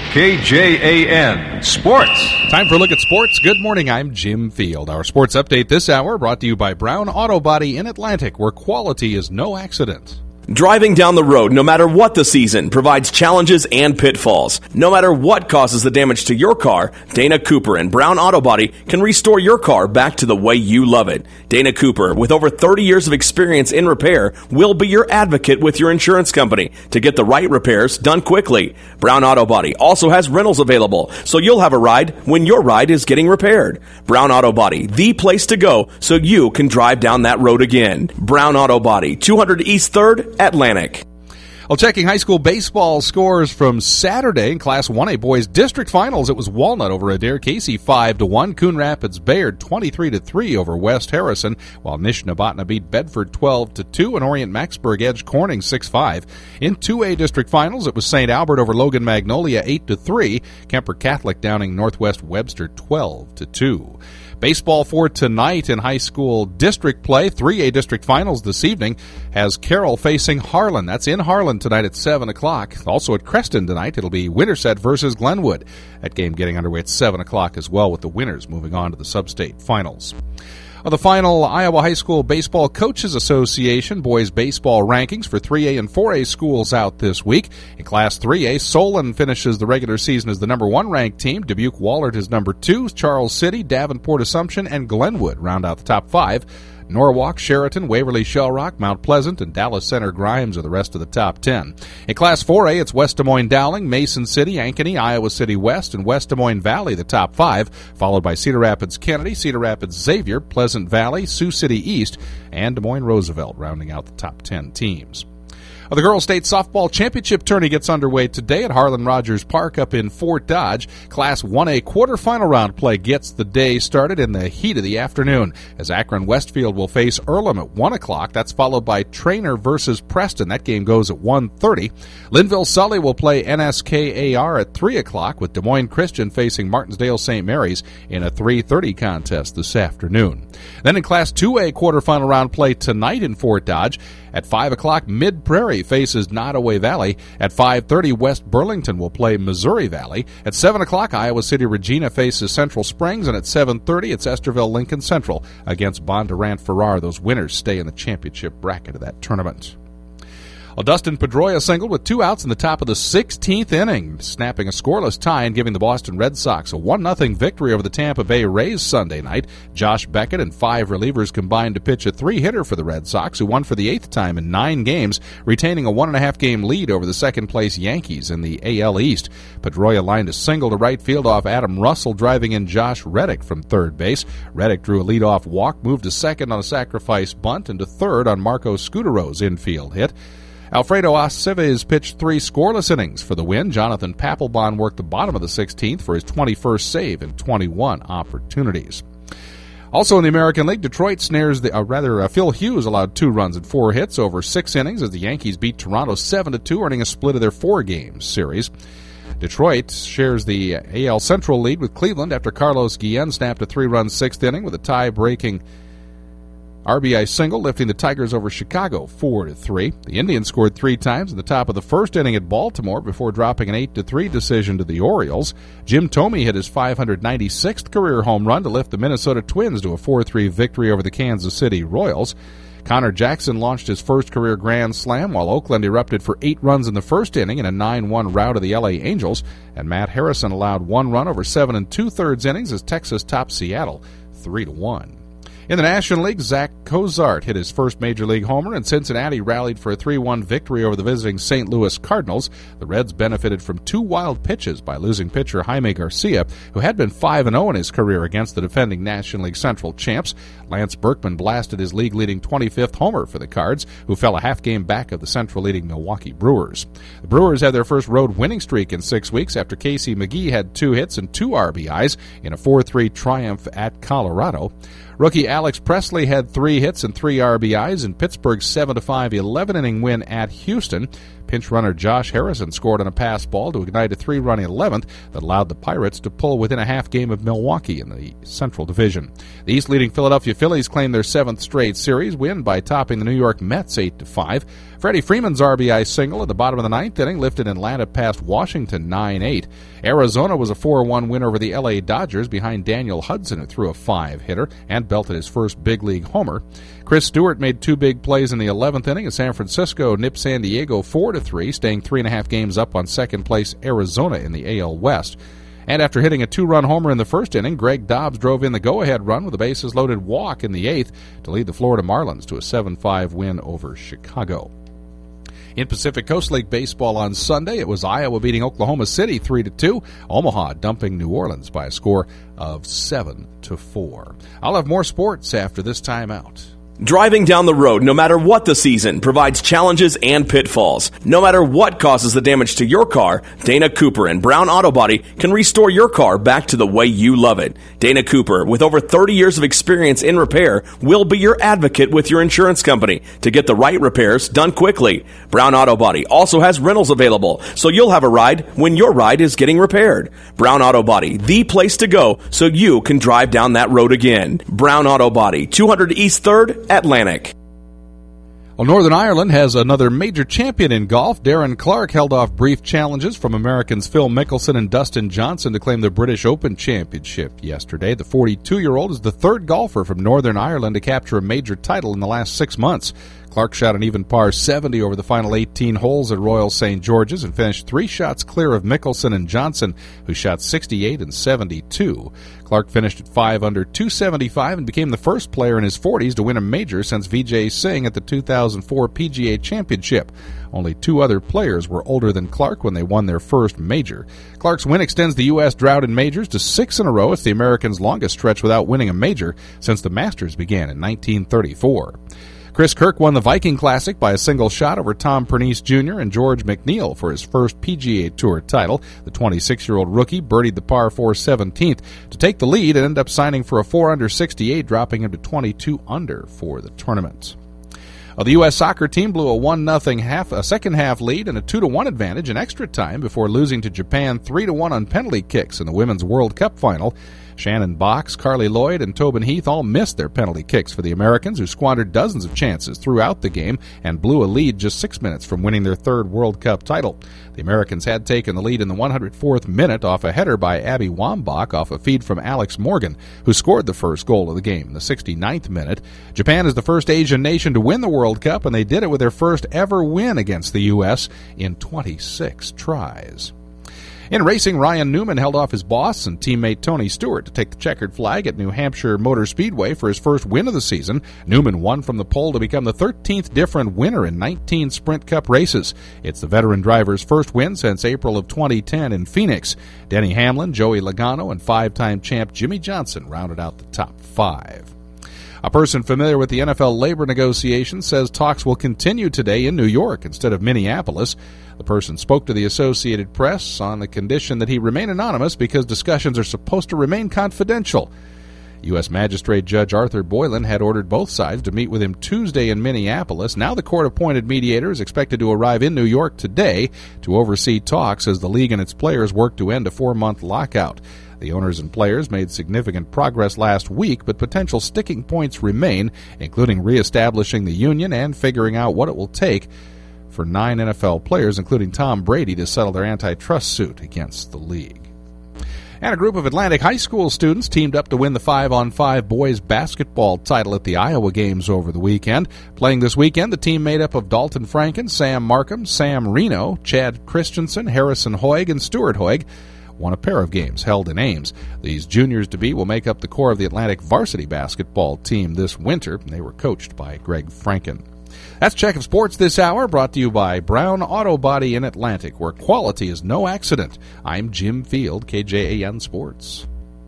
KJAN Sports. Time for a look at sports. Good morning, I'm Jim Field. Our sports update this hour brought to you by Brown Auto Body in Atlantic, where quality is no accident. Driving down the road, no matter what the season, provides challenges and pitfalls. No matter what causes the damage to your car, Dana Cooper and Brown Auto Body can restore your car back to the way you love it. Dana Cooper, with over 30 years of experience in repair, will be your advocate with your insurance company to get the right repairs done quickly. Brown Auto Body also has rentals available, so you'll have a ride when your ride is getting repaired. Brown Auto Body, the place to go so you can drive down that road again. Brown Auto Body, 200 East 3rd, Atlantic. Well, checking high school baseball scores from Saturday in Class 1A boys district finals, it was Walnut over Adair Casey 5-1, Coon Rapids Bayard 23-3 over West Harrison, while Nishnabotna beat Bedford 12-2 and Orient Maxburg edged Corning 6-5. In 2A district finals, it was St. Albert over Logan Magnolia 8-3, Kemper Catholic downing Northwest Webster 12-2. Baseball for tonight in high school district play. 3A district finals this evening has Carroll facing Harlan. That's in Harlan tonight at 7 o'clock. Also at Creston tonight, it'll be Winterset versus Glenwood. That game getting underway at 7 o'clock as well, with the winners moving on to the sub-state finals. The final Iowa High School Baseball Coaches Association boys baseball rankings for 3A and 4A schools out this week. In Class 3A, Solon finishes the regular season as the number 1 ranked team. Dubuque-Wahlert is number 2. Charles City, Davenport Assumption, and Glenwood round out the top 5. Norwalk, Sheraton, Waverly, Shellrock, Mount Pleasant, and Dallas Center Grimes are the rest of the top 10. In Class 4A, it's West Des Moines Dowling, Mason City, Ankeny, Iowa City West, and West Des Moines Valley, the top 5, followed by Cedar Rapids Kennedy, Cedar Rapids Xavier, Pleasant Valley, Sioux City East, and Des Moines Roosevelt rounding out the top 10 teams. The Girls State Softball Championship tourney gets underway today at Harlan Rogers Park up in Fort Dodge. Class 1A quarterfinal round play gets the day started in the heat of the afternoon, as Akron Westfield will face Earlham at 1 o'clock. That's followed by Trainer versus Preston. That game goes at 1:30. Linville Sully will play NSKAR at 3 o'clock, with Des Moines Christian facing Martinsdale St. Mary's in a 3:30 contest this afternoon. Then in Class 2A quarterfinal round play tonight in Fort Dodge, at 5 o'clock, Mid-Prairie faces Nottoway Valley. At 5:30, West Burlington will play Missouri Valley. At 7 o'clock, Iowa City Regina faces Central Springs. And at 7:30, it's Esterville Lincoln Central against Bondurant Farrar. Those winners stay in the championship bracket of that tournament. Dustin Pedroia singled with 2 outs in the top of the 16th inning, snapping a scoreless tie and giving the Boston Red Sox a 1-0 victory over the Tampa Bay Rays Sunday night. Josh Beckett and 5 relievers combined to pitch a 3-hitter for the Red Sox, who won for the 8th time in 9 games, retaining a 1.5-game lead over the second-place Yankees in the AL East. Pedroia lined a single to right field off Adam Russell, driving in Josh Reddick from third base. Reddick drew a leadoff walk, moved to second on a sacrifice bunt, and to third on Marco Scudero's infield hit. Alfredo Aceves pitched 3 scoreless innings for the win. Jonathan Papelbon worked the bottom of the 16th for his 21st save in 21 opportunities. Also in the American League, Detroit snares Phil Hughes allowed 2 runs and 4 hits over 6 innings as the Yankees beat Toronto 7-2, earning a split of their 4-game series. Detroit shares the AL Central lead with Cleveland after Carlos Guillen snapped a 3-run 6th inning with a tie-breaking RBI single, lifting the Tigers over Chicago 4-3. The Indians scored 3 times in the top of the first inning at Baltimore before dropping an 8-3 decision to the Orioles. Jim Thome hit his 596th career home run to lift the Minnesota Twins to a 4-3 victory over the Kansas City Royals. Connor Jackson launched his first career grand slam, while Oakland erupted for 8 runs in the first inning in a 9-1 rout of the LA Angels, and Matt Harrison allowed 1 run over 7 2/3 innings as Texas topped Seattle 3-1. In the National League, Zach Cozart hit his first Major League homer, and Cincinnati rallied for a 3-1 victory over the visiting St. Louis Cardinals. The Reds benefited from 2 wild pitches by losing pitcher Jaime Garcia, who had been 5-0 in his career against the defending National League Central champs. Lance Berkman blasted his league-leading 25th homer for the Cards, who fell a half game back of the Central-leading Milwaukee Brewers. The Brewers had their first road winning streak in 6 weeks after Casey McGee had 2 hits and 2 RBIs in a 4-3 triumph at Colorado. Rookie Alex Presley had 3 hits and 3 RBIs in Pittsburgh's 7-5 11-inning win at Houston. Pinch runner Josh Harrison scored on a pass ball to ignite a 3-run 11th that allowed the Pirates to pull within a half game of Milwaukee in the Central Division. The East-leading Philadelphia Phillies claimed their 7th straight series win by topping the New York Mets 8-5. Freddie Freeman's RBI single at the bottom of the 9th inning lifted Atlanta past Washington 9-8. Arizona was a 4-1 win over the LA Dodgers behind Daniel Hudson, who threw a 5-hitter and belted his first big league homer. Chris Stewart made 2 big plays in the 11th inning as San Francisco nipped San Diego 4-3, staying 3.5 games up on second place Arizona in the AL West. And after hitting a 2-run homer in the first inning, Greg Dobbs drove in the go-ahead run with a bases-loaded walk in the 8th to lead the Florida Marlins to a 7-5 win over Chicago. In Pacific Coast League baseball on Sunday, it was Iowa beating Oklahoma City 3-2, Omaha dumping New Orleans by a score of 7-4. I'll have more sports after this timeout. Driving down the road, no matter what the season, provides challenges and pitfalls. No matter what causes the damage to your car, Dana Cooper and Brown Auto Body can restore your car back to the way you love it. Dana Cooper, with over 30 years of experience in repair, will be your advocate with your insurance company to get the right repairs done quickly. Brown Auto Body also has rentals available, so you'll have a ride when your ride is getting repaired. Brown Auto Body, the place to go so you can drive down that road again. Brown Auto Body, 200 East 3rd, Atlantic. Well, Northern Ireland has another major champion in golf. Darren Clarke held off brief challenges from Americans Phil Mickelson and Dustin Johnson to claim the British Open Championship yesterday. The 42-year-old is the third golfer from Northern Ireland to capture a major title in the last 6 months. Clarke shot an even par 70 over the final 18 holes at Royal St. George's and finished 3 shots clear of Mickelson and Johnson, who shot 68 and 72. Clarke finished at 5 under 275 and became the first player in his 40s to win a major since Vijay Singh at the 2004 PGA Championship. Only 2 other players were older than Clarke when they won their first major. Clarke's win extends the U.S. drought in majors to 6 in a row. It's the Americans' longest stretch without winning a major since the Masters began in 1934. Chris Kirk won the Viking Classic by a single shot over Tom Pernice Jr. and George McNeil for his first PGA Tour title. The 26-year-old rookie birdied the par 4 17th to take the lead and ended up signing for a 4 under 68, dropping him to 22 under for the tournament. The U.S. soccer team blew a 1-0 second-half lead and a 2-1 advantage in extra time before losing to Japan 3-1 on penalty kicks in the Women's World Cup final. Shannon Box, Carly Lloyd, and Tobin Heath all missed their penalty kicks for the Americans, who squandered dozens of chances throughout the game and blew a lead just 6 minutes from winning their third World Cup title. The Americans had taken the lead in the 104th minute off a header by Abby Wambach off a feed from Alex Morgan, who scored the first goal of the game in the 69th minute. Japan is the first Asian nation to win the World Cup, and they did it with their first ever win against the U.S. in 26 tries. In racing, Ryan Newman held off his boss and teammate Tony Stewart to take the checkered flag at New Hampshire Motor Speedway for his first win of the season. Newman won from the pole to become the 13th different winner in 19 Sprint Cup races. It's the veteran driver's first win since April of 2010 in Phoenix. Denny Hamlin, Joey Logano, and 5-time champ Jimmy Johnson rounded out the top 5. A person familiar with the NFL labor negotiations says talks will continue today in New York instead of Minneapolis. The person spoke to the Associated Press on the condition that he remain anonymous because discussions are supposed to remain confidential. U.S. Magistrate Judge Arthur Boylan had ordered both sides to meet with him Tuesday in Minneapolis. Now the court-appointed mediator is expected to arrive in New York today to oversee talks as the league and its players work to end a 4-month lockout. The owners and players made significant progress last week, but potential sticking points remain, including reestablishing the union and figuring out what it will take for 9 NFL players, including Tom Brady, to settle their antitrust suit against the league. And a group of Atlantic High School students teamed up to win the 5-on-5 boys basketball title at the Iowa Games over the weekend. Playing this weekend, the team made up of Dalton Franken, Sam Markham, Sam Reno, Chad Christensen, Harrison Hoig, and Stuart Hoig won a pair of games held in Ames. These juniors-to-be will make up the core of the Atlantic varsity basketball team this winter. They were coached by Greg Franken. That's Check of Sports this hour, brought to you by Brown Auto Body in Atlantic, where quality is no accident. I'm Jim Field, KJAN Sports.